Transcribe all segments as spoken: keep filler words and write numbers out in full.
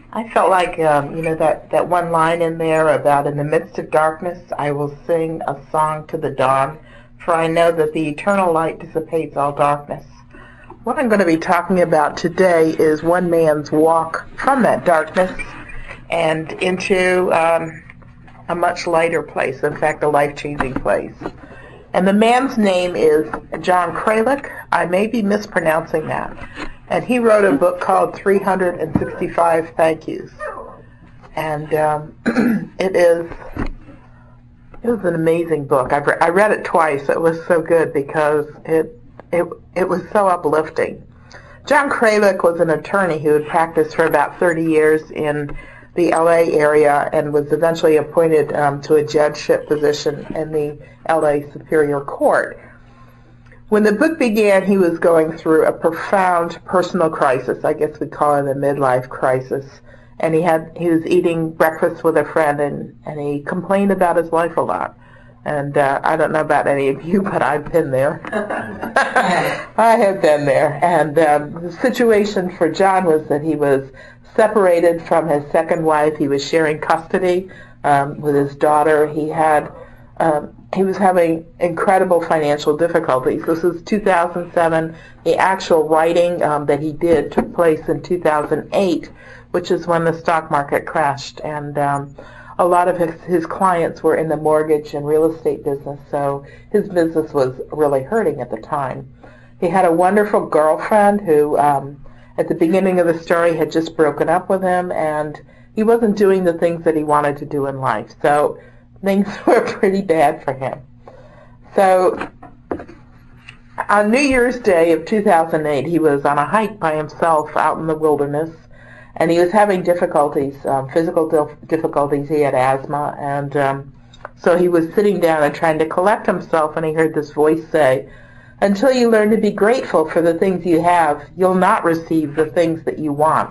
I felt like, um, you know, that, that one line in there about in the midst of darkness, I will sing a song to the dawn, for I know that the eternal light dissipates all darkness. What I'm going to be talking about today is one man's walk from that darkness and into um, a much lighter place, in fact, a life-changing place. And the man's name is John Kralik. I may be mispronouncing that. And he wrote a book called three hundred sixty-five Thank Yous. And um, it is it was an amazing book. I've re- I read it twice. It was so good because it, it, it was so uplifting. John Kralik was an attorney who had practiced for about thirty years in the L A area and was eventually appointed um, to a judgeship position in the L A Superior Court. When the book began, he was going through a profound personal crisis. I guess we call it a midlife crisis. And he had he was eating breakfast with a friend, and, and he complained about his life a lot. And uh, I don't know about any of you, but I've been there. I have been there. And um, the situation for John was that he was separated from his second wife. He was sharing custody um, with his daughter. He had um, he was having incredible financial difficulties. This was two thousand seven. The actual writing um, that he did took place in two thousand eight, which is when the stock market crashed. And um, a lot of his, his clients were in the mortgage and real estate business, so his business was really hurting at the time. He had a wonderful girlfriend who, um, at the beginning of the story, had just broken up with him, and he wasn't doing the things that he wanted to do in life. So things were pretty bad for him. So on New Year's Day of two thousand eight, he was on a hike by himself out in the wilderness, and he was having difficulties, um, physical dif- difficulties. He had asthma, and um, so he was sitting down and trying to collect himself, and he heard this voice say, "Until you learn to be grateful for the things you have, you'll not receive the things that you want."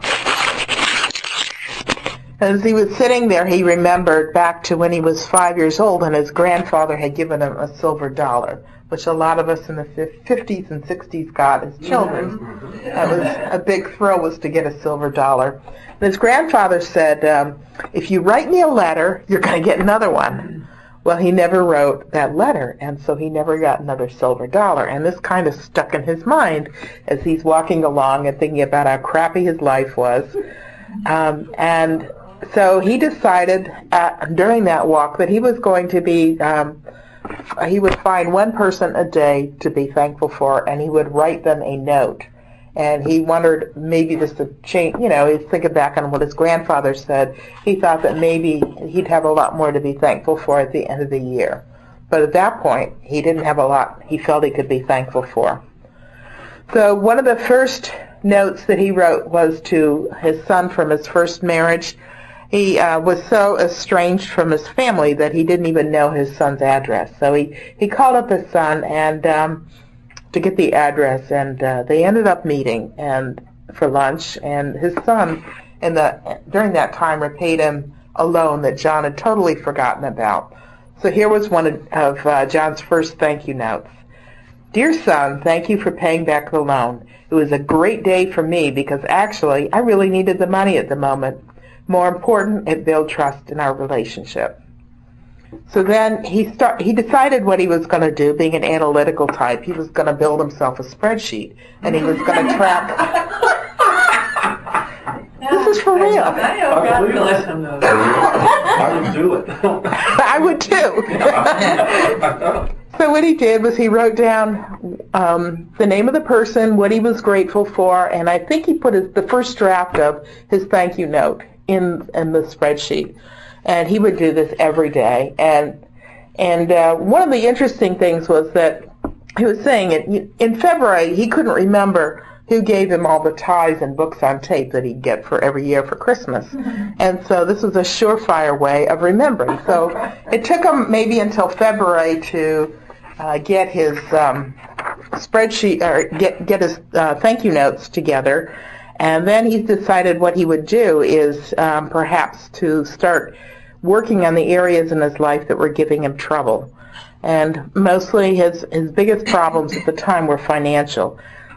As he was sitting there, he remembered back to when he was five years old, and his grandfather had given him a silver dollar, which a lot of us in the fifties and sixties got as children. That was a big thrill, was to get a silver dollar. And his grandfather said, um, if you write me a letter, you're going to get another one. Well, he never wrote that letter, and so he never got another silver dollar. And this kind of stuck in his mind as he's walking along and thinking about how crappy his life was. Um, and so he decided uh, during that walk that he was going to be, um, he would find one person a day to be thankful for, and he would write them a note. And he wondered maybe this would change, you know, he's thinking back on what his grandfather said. He thought that maybe he'd have a lot more to be thankful for at the end of the year. But at that point, he didn't have a lot he felt he could be thankful for. So one of the first notes that he wrote was to his son from his first marriage. He uh, was so estranged from his family that he didn't even know his son's address. So he, he called up his son and um, to get the address, and uh, they ended up meeting and for lunch. And his son, in the during that time, repaid him a loan that John had totally forgotten about. So here was one of, of uh, John's first thank you notes. "Dear son, thank you for paying back the loan. It was a great day for me because actually I really needed the money at the moment. More important, it built trust in our relationship." So then he start, he decided what he was going to do, being an analytical type. He was going to build himself a spreadsheet, and he was going to track. This is for real. I would do it. I would too. So what he did was he wrote down um, the name of the person, what he was grateful for, and I think he put his, the first draft of his thank you note in in the spreadsheet. And he would do this every day. And and uh, one of the interesting things was that he was saying it, in February he couldn't remember who gave him all the ties and books on tape that he'd get for every year for Christmas. And so this was a surefire way of remembering. So it took him maybe until February to uh, get his um, spreadsheet, or get, get his uh, thank you notes together. And then he decided what he would do is um, perhaps to start working on the areas in his life that were giving him trouble. And mostly his, his biggest problems at the time were financial.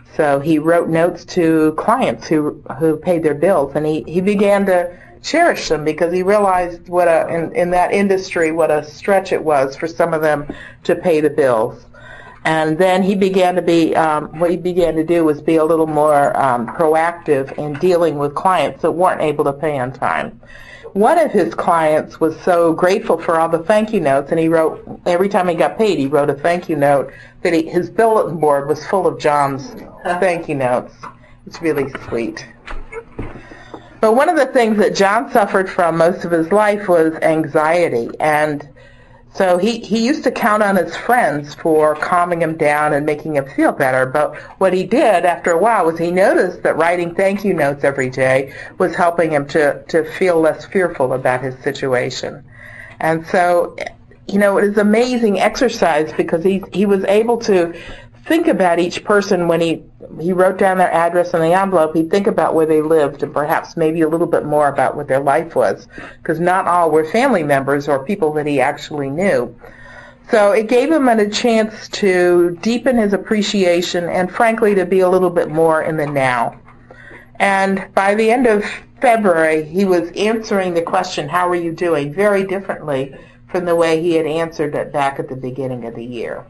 So he wrote notes to clients who who paid their bills, and he, he began to cherish them because he realized what a in, in that industry what a stretch it was for some of them to pay the bills. And then he began to be um, what he began to do was be a little more um, proactive in dealing with clients that weren't able to pay on time. One of his clients was so grateful for all the thank you notes, and he wrote, every time he got paid, he wrote a thank you note, that he, his bulletin board was full of John's thank you notes. It's really sweet. But one of the things that John suffered from most of his life was anxiety, and so he, he used to count on his friends for calming him down and making him feel better. But what he did after a while was he noticed that writing thank you notes every day was helping him to, to feel less fearful about his situation. And so, you know, it is amazing exercise because he, he was able to think about each person when he, he wrote down their address on the envelope. He'd think about where they lived and perhaps maybe a little bit more about what their life was, because not all were family members or people that he actually knew. So it gave him a chance to deepen his appreciation and, frankly, to be a little bit more in the now. And by the end of February, he was answering the question, how are you doing, very differently from the way he had answered it back at the beginning of the year.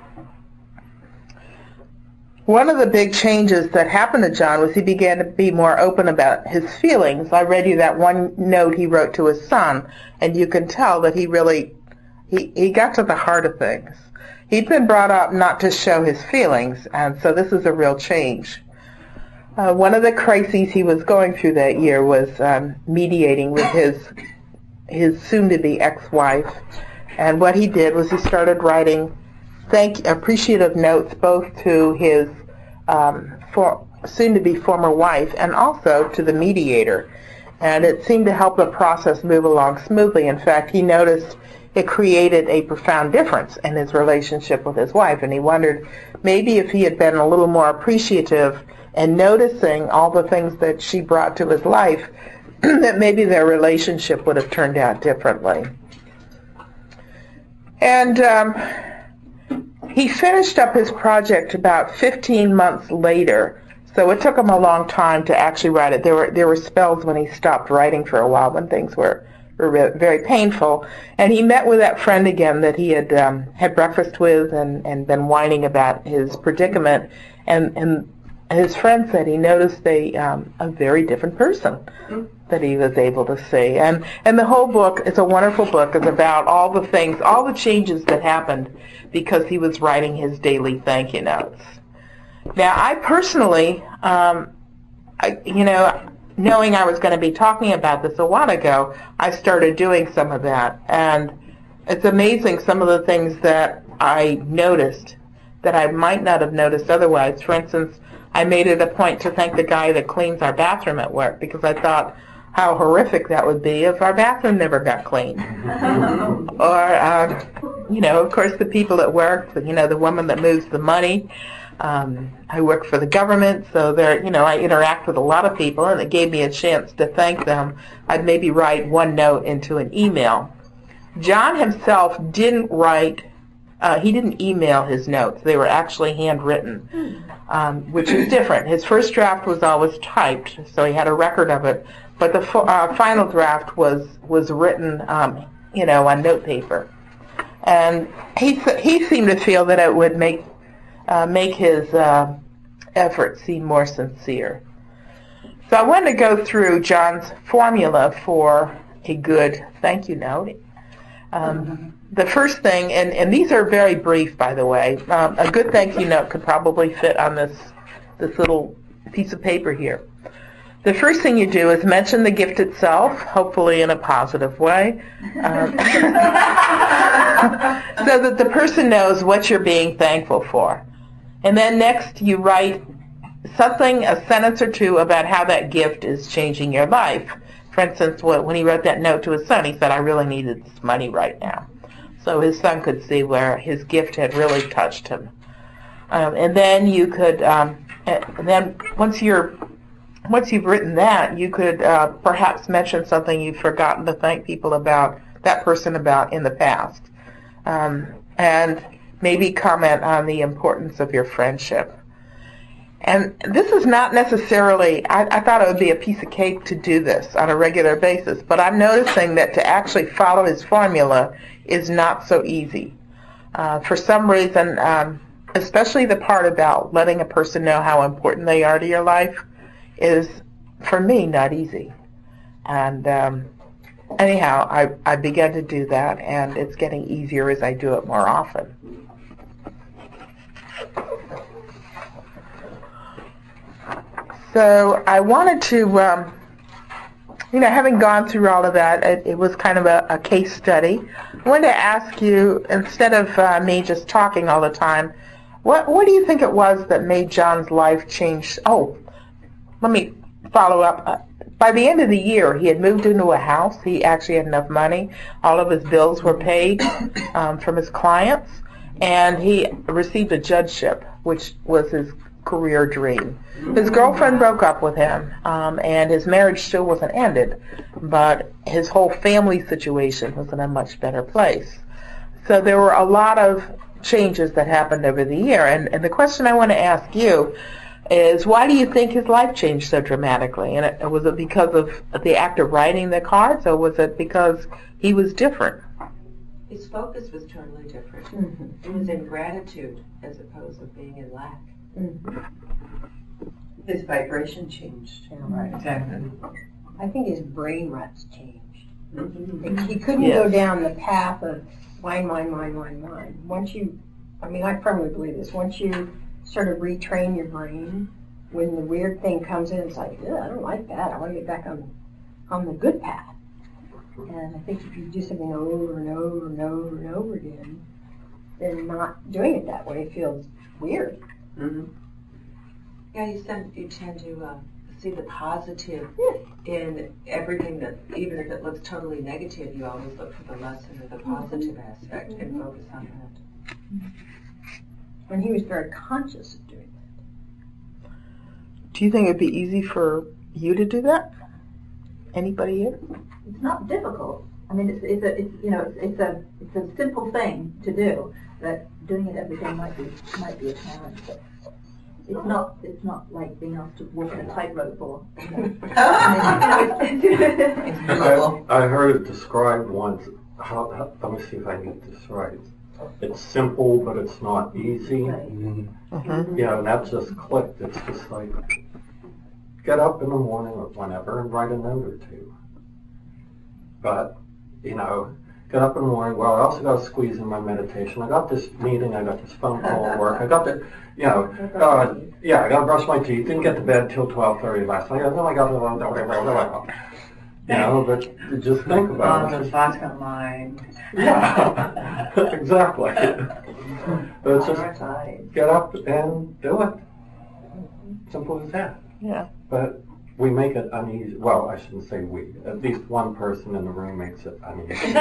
One of the big changes that happened to John was he began to be more open about his feelings. I read you that one note he wrote to his son, and you can tell that he really, he, he got to the heart of things. He'd been brought up not to show his feelings, and so this is a real change. Uh, one of the crises he was going through that year was um, mediating with his, his soon-to-be ex-wife, and what he did was he started writing thank appreciative notes both to his um, for, soon-to-be former wife and also to the mediator. And it seemed to help the process move along smoothly. In fact, he noticed it created a profound difference in his relationship with his wife, and he wondered maybe if he had been a little more appreciative and noticing all the things that she brought to his life, that maybe their relationship would have turned out differently. And um, he finished up his project about fifteen months later, so it took him a long time to actually write it. There were there were spells when he stopped writing for a while when things were, were very painful. And he met with that friend again that he had um, had breakfast with and, and been whining about his predicament. And, and his friend said he noticed a, um, a very different person that he was able to see. And, and the whole book, it's a wonderful book, is about all the things, all the changes that happened because he was writing his daily thank you notes. Now, I personally, um, I, you know, knowing I was going to be talking about this a while ago, I started doing some of that. And it's amazing some of the things that I noticed that I might not have noticed otherwise. For instance, I made it a point to thank the guy that cleans our bathroom at work because I thought how horrific that would be if our bathroom never got cleaned. Or, uh, you know, of course, the people at work, you know, the woman that moves the money. Um, I work for the government, so there, you know, I interact with a lot of people, and it gave me a chance to thank them. I'd maybe write one note into an email. John himself didn't write, uh, he didn't email his notes. They were actually handwritten, um, which is different. His first draft was always typed, so he had a record of it, but the uh, final draft was, was written, um, you know, on note paper. And he, he seemed to feel that it would make Uh, make his uh, effort seem more sincere. So I wanted to go through John's formula for a good thank you note. Um, the first thing, and, and these are very brief, by the way. Um, a good thank you note could probably fit on this this little piece of paper here. The first thing you do is mention the gift itself, hopefully in a positive way, um, so that the person knows what you're being thankful for. And then next you write something, a sentence or two about how that gift is changing your life. For instance, when he wrote that note to his son, he said, I really needed this money right now. So his son could see where his gift had really touched him. Um, and then you could, um, and then once you're, once you've written that, you could uh, perhaps mention something you've forgotten to thank people about, that person about in the past. Um, and maybe comment on the importance of your friendship. And this is not necessarily, I, I thought it would be a piece of cake to do this on a regular basis, but I'm noticing that to actually follow his formula is not so easy. Uh, for some reason, um, especially the part about letting a person know how important they are to your life is, for me, not easy. And um, anyhow, I, I began to do that, and it's getting easier as I do it more often. So I wanted to, um, you know, having gone through all of that, it, it was kind of a, a case study. I wanted to ask you, instead of uh, me just talking all the time, what what do you think it was that made John's life change? Oh, let me follow up. By the end of the year, he had moved into a house. He actually had enough money. All of his bills were paid um, from his clients, and he received a judgeship, which was his career dream. His girlfriend broke up with him, um, and his marriage still wasn't ended, but his whole family situation was in a much better place. So there were a lot of changes that happened over the year, and, and the question I want to ask you is, why do you think his life changed so dramatically? And it, was it because of the act of writing the cards, or was it because he was different? His focus was totally different. Mm-hmm. It was in gratitude as opposed to being in lack. Mm-hmm. His vibration changed. Yeah, right. Exactly. I think his brain ruts changed. Mm-hmm. He couldn't Yes. go down the path of mine, mine, mine, mine, mine. Once you, I mean, I firmly believe this. Once you sort of retrain your brain, when the weird thing comes in, it's like, I don't like that. I want to get back on on the good path. And I think if you do something over and over and over and over again, then not doing it that way feels weird. Mm-hmm. Yeah, you tend, you tend to uh, see the positive in everything that, even if it looks totally negative, you always look for the lesson or the positive aspect mm-hmm. and focus on that. And he was very conscious of doing that. Do you think it'd be easy for you to do that? Anybody here? It's not difficult. I mean, it's, it's a, it's, you know, it's, it's a, it's a simple thing to do, but doing it every day might be, might be a challenge. But it's not, it's not like being asked to walk in a tightrope or. You know. I, I heard it described once. How, how, let me see if I get this right. It's simple, but it's not easy. Right. Mm-hmm. Mm-hmm. Yeah, and that just clicked. It's just like, get up in the morning or whenever and write a note or two. But, you know, get up in the morning, well, I also got to squeeze in my meditation. I got this meeting, I got this phone call at work, I got the, you know, uh, yeah, I got to brush my teeth, didn't get to bed till twelve thirty last night, and then I got to, you know, but just think about On it. the bottom line. Yeah, exactly. But it's just Prioritize. get up and do it. Simple as that. Yeah. But we make it uneasy. Well, I shouldn't say we. At least one person in the room makes it uneasy.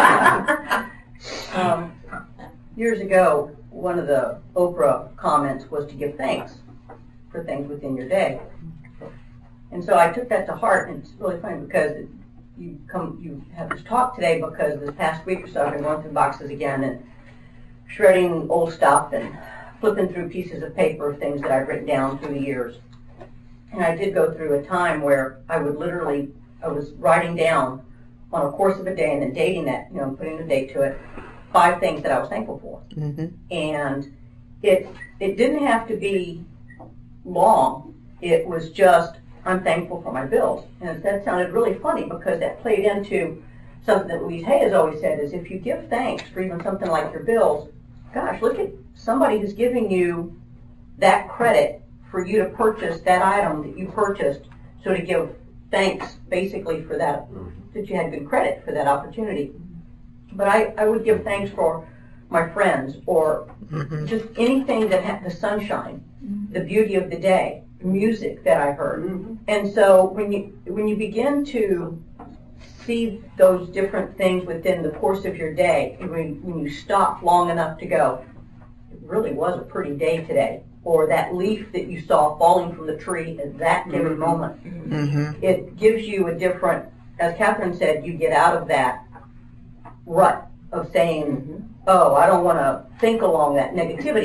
um, years ago, one of the Oprah comments was to give thanks for things within your day. And so I took that to heart, and it's really funny because it, you come, you have this talk today because this past week or so I've been going through boxes again and shredding old stuff and flipping through pieces of paper of things that I've written down through the years. And I did go through a time where I would literally, I was writing down on a course of a day and then dating that, you know, putting a date to it, five things that I was thankful for. Mm-hmm. And it it didn't have to be long. It was just, I'm thankful for my bills. And that sounded really funny because that played into something that Louise Hay has always said is if you give thanks for even something like your bills, gosh, look at somebody who's giving you that credit for you to purchase that item that you purchased, so to give thanks basically for that, that you had good credit for that opportunity. But I, I would give thanks for my friends or mm-hmm. just anything that had the sunshine, mm-hmm. the beauty of the day, the music that I heard. Mm-hmm. And so when you when you begin to see those different things within the course of your day, when, when you stop long enough to go, it really was a pretty day today, or that leaf that you saw falling from the tree at that given mm-hmm. moment, Mm-hmm. it gives you a different, as Catherine said, you get out of that rut of saying, mm-hmm. oh, I don't want to think along that negativity,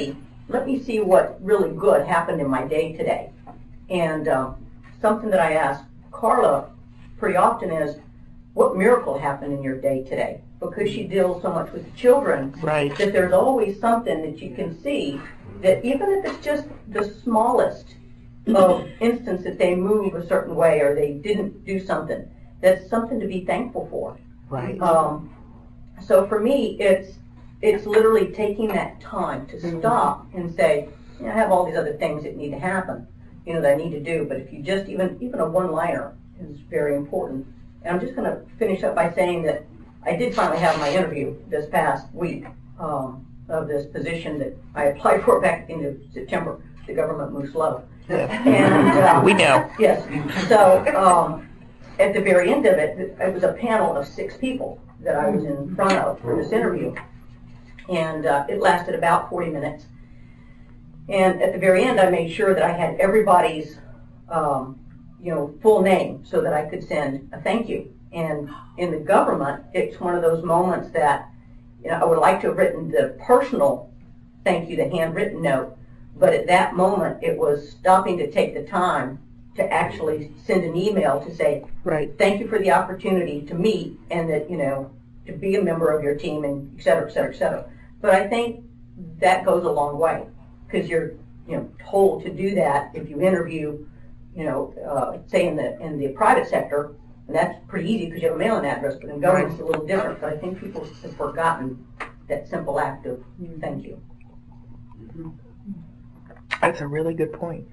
let me see what really good happened in my day today. And um, something that I ask Carla pretty often is, what miracle happened in your day today? Because she deals so much with children, Right. that there's always something that you can see that even if it's just the smallest of instance that they move a certain way or they didn't do something, that's something to be thankful for. Right. Um, so for me, it's it's literally taking that time to stop and say, you know, I have all these other things that need to happen, you know, that I need to do. But if you just even even a one-liner is very important. And I'm just going to finish up by saying that I did finally have my interview this past week um, of this position that I applied for back in September. The government moves slow. Yeah. And uh, We know. Yes. So um, at the very end of it, it was a panel of six people that I was in front of for this interview. And uh, it lasted about forty minutes. And at the very end, I made sure that I had everybody's, um, you know, full name so that I could send a thank you. And in the government, it's one of those moments that, you know, I would like to have written the personal thank you, the handwritten note, but at that moment, it was stopping to take the time to actually send an email to say, Right. thank you for the opportunity to meet and that, you know, to be a member of your team and et cetera, et cetera, et cetera. But I think that goes a long way because you're, you know, told to do that if you interview, you know, uh, say in the in the private sector, and that's pretty easy because you have a mailing address, but in government it's a little different. But I think people have forgotten that simple act of thank you. That's a really good point.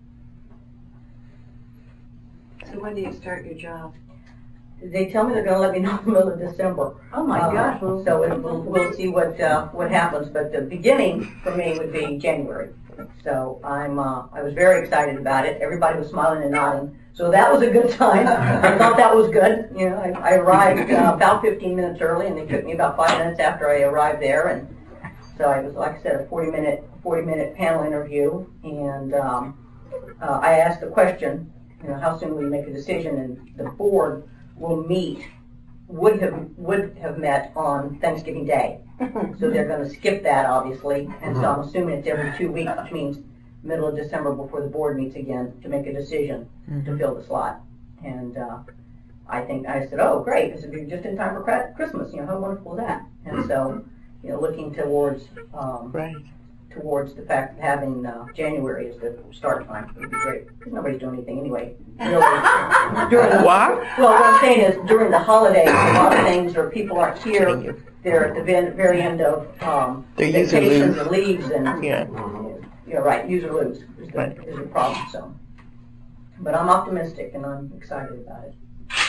So when do you start your job? They tell me they're going to let me know in the middle of December. Oh my Uh, gosh. So it, we'll, we'll see what uh, what happens. But the beginning for me would be January. So I'm uh, I was very excited about it. Everybody was smiling and nodding. So that was a good sign. I thought that was good. You know, I, I arrived uh, about fifteen minutes early, and they took me about five minutes after I arrived there. And so I was, like I said, a forty minute forty minute panel interview. And um, uh, I asked the question, you know, how soon will you make a decision? And the board will meet, would have would have met on Thanksgiving Day. So they're going to skip that, obviously, and so I'm assuming it's every two weeks, which means middle of December before the board meets again to make a decision to fill the slot. And uh, I think I said, oh, great, this would be just in time for Christmas. You know, how wonderful is that? And so, you know, looking towards um, Right. towards the fact of having uh, January as the start time would be great because nobody's doing anything anyway. Really, during the, What? Well, what I'm saying is during the holidays, a lot of things or people aren't Thank here. you. They're at the ven- very end of um, They're use or vacations lose. and leaves and Yeah. you know, right, use or lose is the, Right. is the problem. So, but I'm optimistic and I'm excited about it.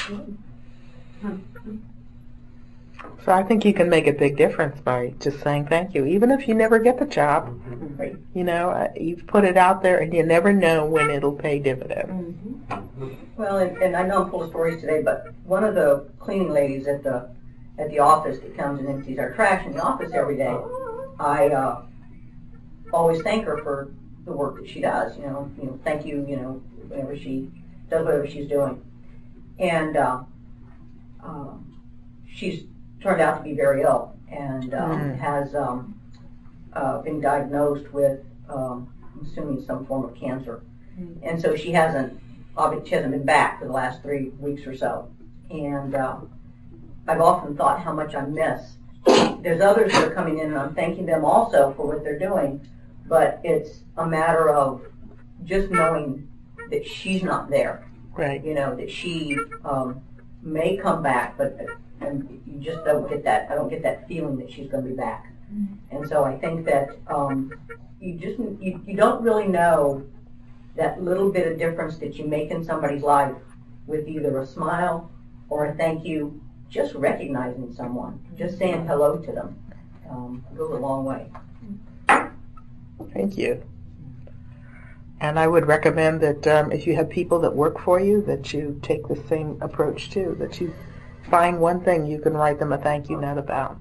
So I think you can make a big difference by just saying thank you, even if you never get the job. Right. You know, uh, you've put it out there, and you never know when it'll pay dividends. Well, and, and I know I'm full of stories today, but one of the cleaning ladies at the at the office that comes and empties our trash in the office every day, I uh, always thank her for the work that she does. You know, you know, thank you. You know, whenever she does whatever she's doing, and uh, uh, she's turned out to be very ill and um, Mm. has um, uh, been diagnosed with, um, I'm assuming, some form of cancer, and so she hasn't. Obviously, she hasn't been back for the last three weeks or so. And uh, I've often thought how much I miss. There's others that are coming in, and I'm thanking them also for what they're doing, but it's a matter of just knowing that she's not there. Right. You know, that she um, may come back, but and you just don't get that, I don't get that feeling that she's going to be back. And so I think that um, you just, you, you don't really know that little bit of difference that you make in somebody's life with either a smile or a thank you, just recognizing someone, just saying hello to them, um, goes a long way. Thank you. And I would recommend that um, if you have people that work for you, that you take the same approach too, that you find one thing you can write them a thank you note about.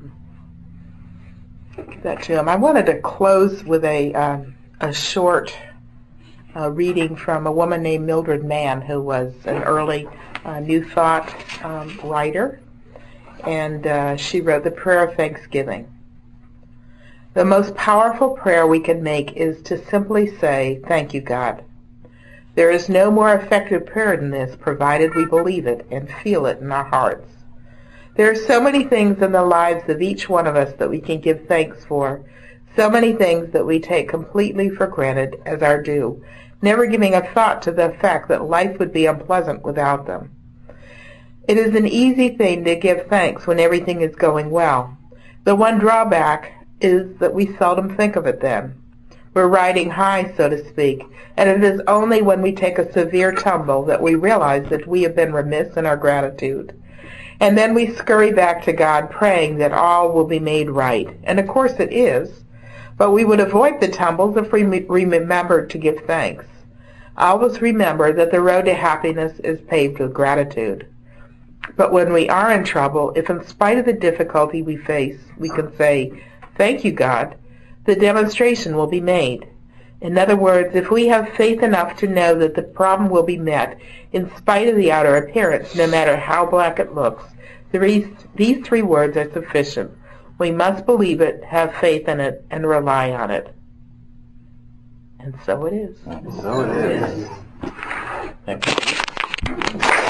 Give that to them. I wanted to close with a, um, a short uh, reading from a woman named Mildred Mann, who was an early uh, New Thought um, writer, and uh, she wrote The Prayer of Thanksgiving. The most powerful prayer we can make is to simply say, "Thank you, God." There is no more effective prayer than this, provided we believe it and feel it in our hearts. There are so many things in the lives of each one of us that we can give thanks for, so many things that we take completely for granted as our due, never giving a thought to the fact that life would be unpleasant without them. It is an easy thing to give thanks when everything is going well. The one drawback is that we seldom think of it then. We're riding high, so to speak, and it is only when we take a severe tumble that we realize that we have been remiss in our gratitude. And then we scurry back to God praying that all will be made right. And of course it is, but we would avoid the tumbles if we remembered to give thanks. Always remember that the road to happiness is paved with gratitude. But when we are in trouble, if in spite of the difficulty we face, we can say, "Thank you, God," the demonstration will be made. In other words, if we have faith enough to know that the problem will be met in spite of the outer appearance, no matter how black it looks, these, these three words are sufficient. We must believe it, have faith in it, and rely on it. And so it is. So it is. Thank you.